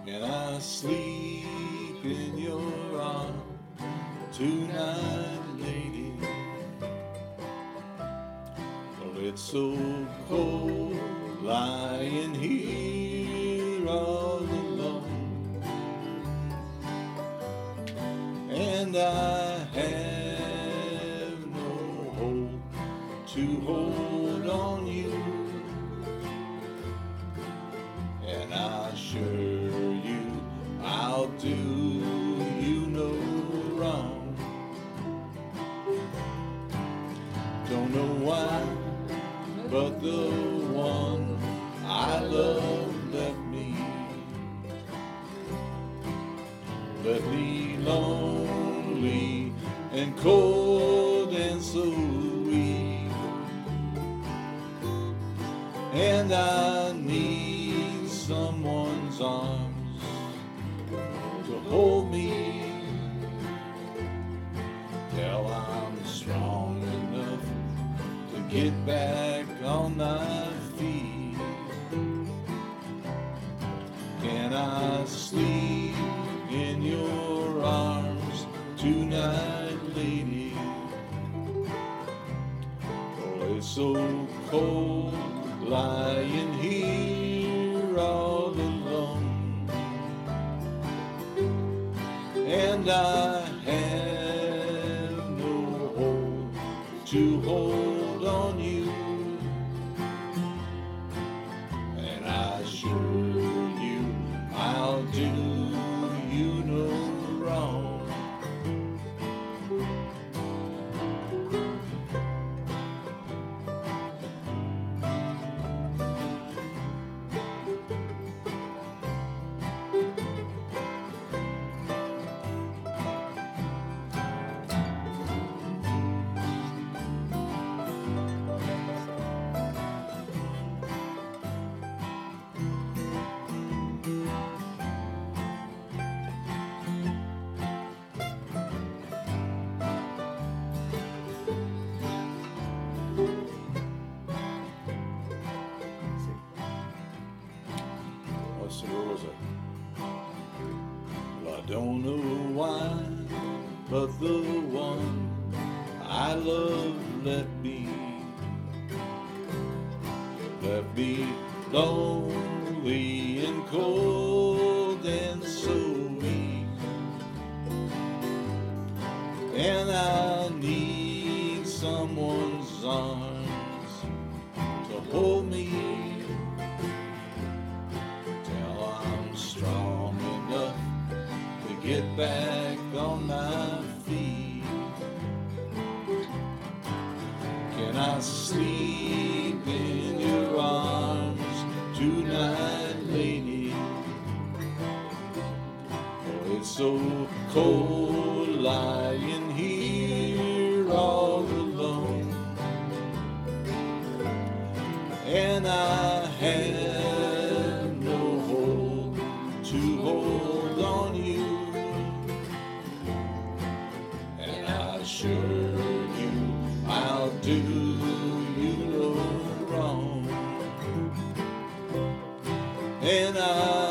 Can I sleep in your arms tonight, lady? Well, it's so cold lying here all alone, and I have no hope to hold on you, and I assure you I'll do you no wrong. Don't know why, but the one I love left me lonely and cold and so weak, and I need someone's arms to hold me till I'm strong enough to get back on my feet. Can I sleep in your arms tonight, lady? Oh, it's so cold lying here all alone, and I have no hope to hold on you, and I assure you I'll do you no wrong. Where was it? Well, I don't know why, but the one I love left me lonely and cold and so weak, and I need someone's arms to hold me till I'm strong enough to get back on my feet. Can I sleep in your arms tonight, lady? Oh, it's so cold lying here all alone, and I have no hope to hold on you, and I assure you I'll do you no wrong, and I